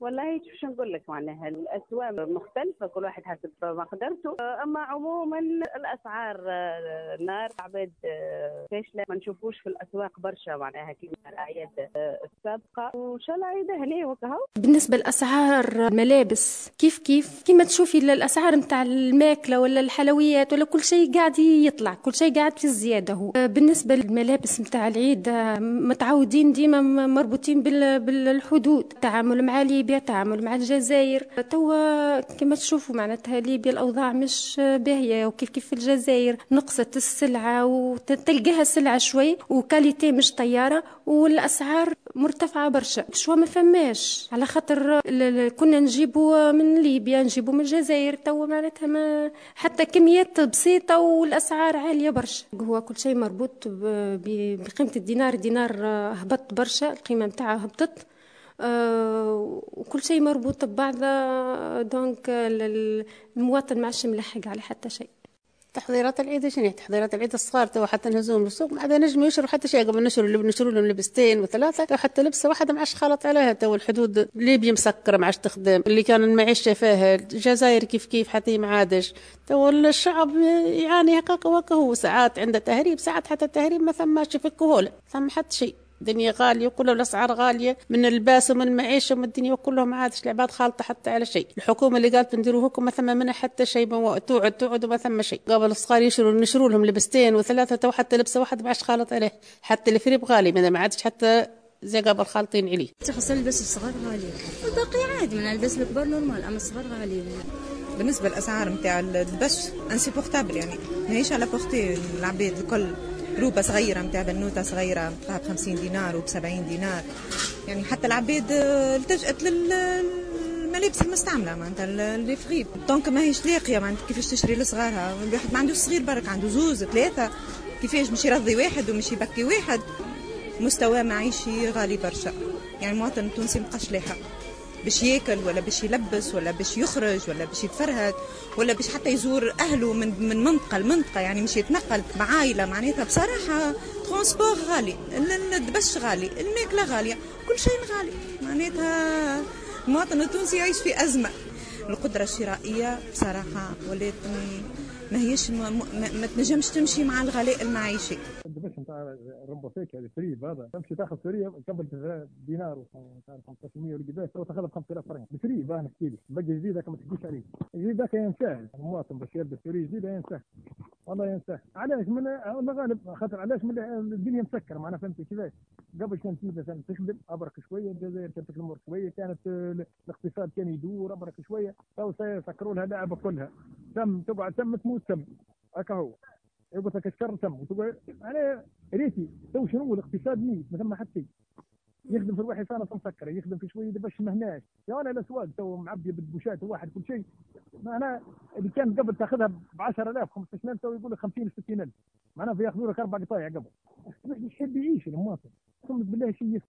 والله شو نقول لك، معناها الاسواق مختلفه، كل واحد حسب مقدرته. اما عموما الاسعار نار عباد فاشله، ما نشوفوش في الاسواق برشا معناها كيما الاعياد السابقه، وان شاء الله عيد هني وكهو. بالنسبة لأسعار الملابس كيف كيما تشوفي الأسعار متاع الماكلة ولا الحلويات ولا كل شيء قاعد يطلع، كل شيء قاعد في الزيادة. هو بالنسبة للملابس متاع العيد متعودين ديما مربوطين بالحدود، التعامل مع ليبيا، التعامل مع الجزائر. توا كما تشوفوا معناتها ليبيا الأوضاع مش باهية، وكيف كيف في الجزائر نقصت السلعة وتلقاها سلعة شوي وكاليتي مش طيارة، والأسعار مرتفعة برشا. شو ما فماش على خاطر كنا نجيبوا من ليبيا، نجيبوا من الجزائر، تو معناتها ما حتى كميات بسيطة والأسعار عالية برشا. هو كل شيء مربوط بقيمة الدينار. الدينار هبط برشا، القيمة متاعه هبطت. وكل شيء مربوط ببعضه، دونك المواطن ما عادش ملحق على حتى شيء. تحضيرات العيد شنو تحضيرات العيد الصغار تو حتى نهزوهم للسوق ما عاد نجموا يشروا حتى شيء. قبل نشروا لهم لبستين وثلاثه، تو حتى لبسه واحده ما عادش خلط عليها. تو الحدود ليبيا مسكره ما عادش تخدم، اللي كان المعيشه فيها الجزائر كيف حتى ما عادش. تو الشعب يعاني هكاك وهو ساعات عنده تهريب، ساعات حتى التهريب ما ثماش في الكهوله، ثم حتى شيء. الدنيا غالية وكلها، الأسعار غالية من الباس ومن المعيشة ومن الدنيا كلها، ما عادش العباد خالطة حتى على شيء. الحكومة اللي قالت نديروا هكم ما ثم منها حتى شيء، توعد وما ثم شيء. قبل الصغار نشروا لهم لبستين وثلاثة، تو حتى لبسة واحد ما عادش خالط عليه. حتى الفريب غالي، ما عادش حتى زي قبل خالطين عليه. خاصة البس الصغار غالي والباقي عادي، من البس الكبار نورمال، أما الصغار غالي. بالنسبة للأسعار متاع الدبش انسيبورتابل، يعني ماهيش على بورتي العباد الكل. روبة صغيرة متاع بنوتة صغيرة بتاع ب50 دينار وب70 دينار، يعني حتى العباد التجأت للملابس المستعملة معناتها اللي فغيب. دونك ماهيش لاقية معناتها كيفاش تشري لصغارها. الواحد ما عنده صغير برك، عنده زوز ثلاثة، كيفاش مش يرضي واحد ومش يبكي واحد. مستوى معيشي غالي برشا، يعني المواطن التونسي مبقاش لاحق باش ياكل ولا باش يلبس ولا باش يخرج ولا باش يتفرهد ولا باش حتى يزور اهله من منطقه لمنطقه، يعني مش يتنقل بعائله. معناتها بصراحه ترونسبور غالي، الدبش غالي، الماكله غاليه، كل شيء غالي. معناتها المواطن التونسي يعيش في ازمه. القدره الشرائيه بصراحه ولات ما هيش ما تنجمش تمشي مع الغلاء المعيشي. الدبش نتاع ربا فيك هذا فريب، هذا تمشي تاخذ فريب قبل دينار و 1500 ولا قداش، تو تاخذ ب 5000 فرنك الفريب. انا نحكي لك باقي جديد هكا ما تحكيش عليه. الجديد هكا ينساه المواطن باش يلبس فريب جديد، ينساه والله ينساه. علاش؟ من الغالب خاطر علاش؟ من الدنيا مسكره معنا، فهمتي كيفاش؟ قبل كانت مثلا تخدم ابرك شويه، الجزائر كانت الامور شويه، كانت الاقتصاد كان يدور ابرك شويه. تو سكروا لها لعبه كلها، تم تقعد تم تموت تم، هكا هو يقول لك الشر تم وتقعد. انا ريتي تو شنو الاقتصاد ميت، ما ثم حتى شيء. يخدم في الواحد سنه مسكره، يخدم في شويه باش ما هناش. يا انا الاسواق تو معبيه بالبوشات واحد كل شيء. معناها اللي كان قبل تاخذها ب 10000 15000 تو يقول لك 50 60000، معناها بياخذوا لك 4 قطايع قبل. مش يحب يعيش المواطن، ثم بالله شيء